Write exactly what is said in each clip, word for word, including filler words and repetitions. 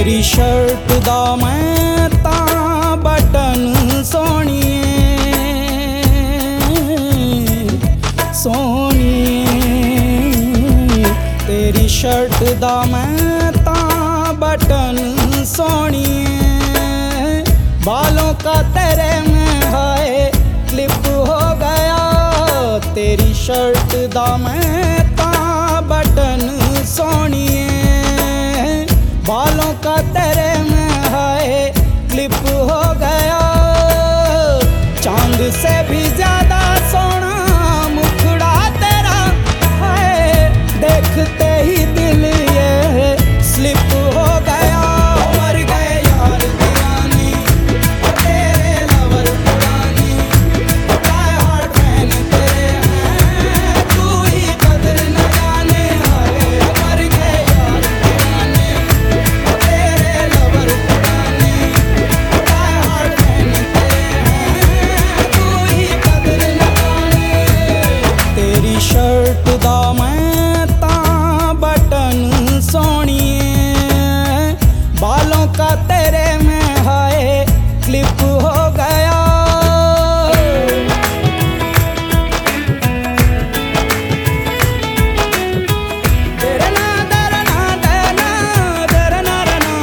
तेरी शर्ट दा मैं तां बटन सोहणीए सोहणीए तेरी शर्ट दा मैं तां बटन सोहणीए बालों का तेरे में हाय क्लिप हो गया तेरी शर्ट दा मैं तां बटन सोहणीए बालों का तेरे में हाय क्लिप हो गया चांद से भी ज्यादा सोना मुखड़ा तेरा है देखते ही दिल ये स्लिप हो गया मर गए यार दीवानी तेरे लवर पुरानी डाई हार्ड फैन तेरे हैं तू ही कदर न जाने हाय मर गए यार दीवानी तेरे लवर पुरानी डाई हार्ड फैन तेरी शर्ट दा मैं तां बटन सोहणीए बालों का तेरे में हाय क्लिप हो गया दरना दरना दरना दरना रना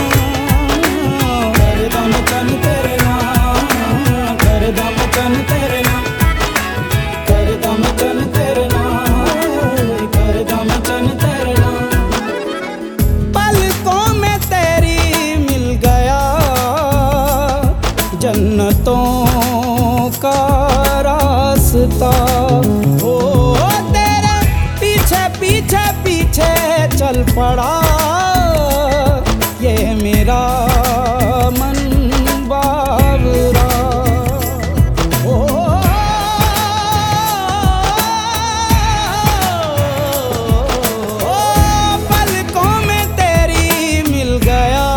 कर दम चन तेरे ना कर दम चन तेरे ना कर दम चन तेरे ना कर दम चन तेरे ना पलकों में तेरी मिल गया जन्नतों का रास्ता ओ तेरे पीछे पीछे पीछे चल पड़ा ये मेरा मन बावरा ओ पलकों में तेरी मिल गया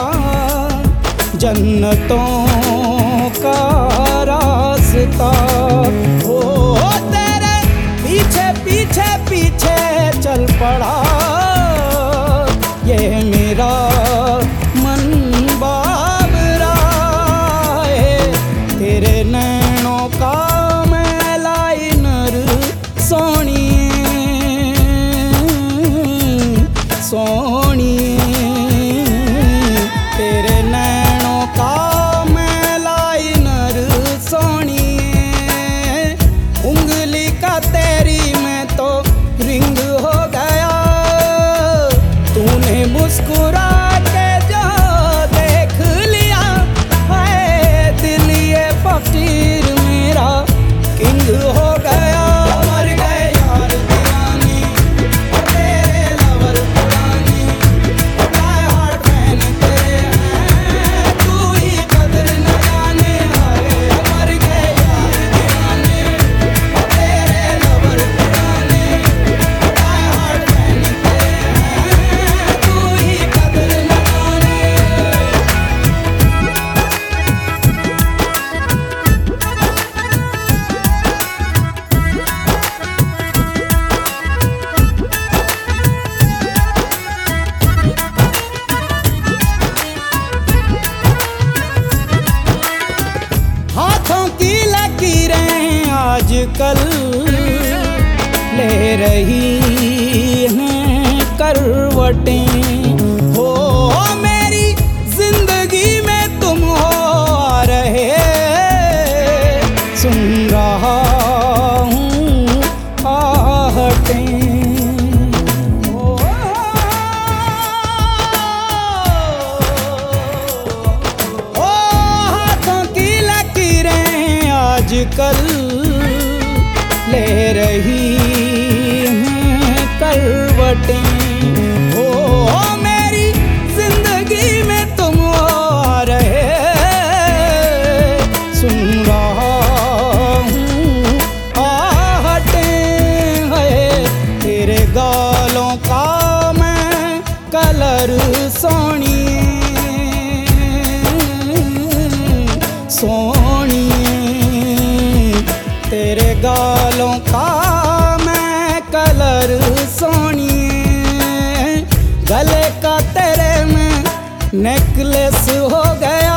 जन्नतों का रास्ता ओ तेरे पीछे पीछे पीछे चल पड़ा ये मेरा मन बावरा है तेरे नैनों का मैं लाइनर सोहणीए सोहणीए तेरे नैनों का मैं लाइनर सोहणीए उंगली का तेरी मैं तो रिंग हो गया तूने मुस्कुरा के जो देख लिया है दिल ये फकीर मेरा किंग हो गया मर गए यार दीवानी तेरे लवर पुरानी डाई हार्ड फैन तेरे हैं तू ही कदर न जाने हाय मर गए यार दीवानी तेरे लवर पुरानी डाई हार्ड फैन तेरे हैं तू ही कदर न जाने हाथों की लकीरें आजकल ले रही हैं करवटें हो मेरी जिंदगी में तुम हो आ रहे सुन रहा हूँ आहटें ओ हाथों की लकीरें आजकल ले रही हैं करवटें ओ मेरी जिंदगी में तुम आ रहे सुन रहा हूँ आहटें है तेरे गालों का मैं कलर सोहणीए सोहणीए तेरे गालों का मैं कलर सोहणीए गले का तेरे में नेकलेस हो गया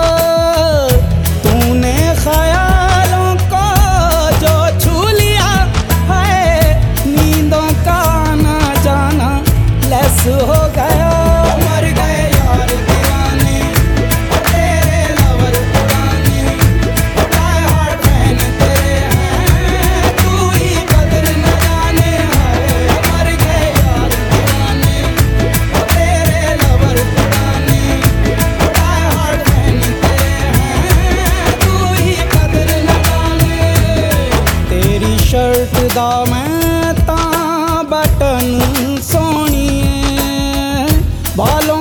तूने ख्यालों को जो छू लिया है, नींदों का आना जाना लेस हो गया। मर गए यार दीवाने तेरे लवर पुराने, डाई हार्ड फैन तेरे हैं, तू ही कदर न जाने है। मर गए यार दीवाने तेरे लवर पुराने, डाई हार्ड फैन तेरे हैं, तू ही कदर न जाने। तेरी शर्ट दा मैं तां बटन सोहणीए, बालों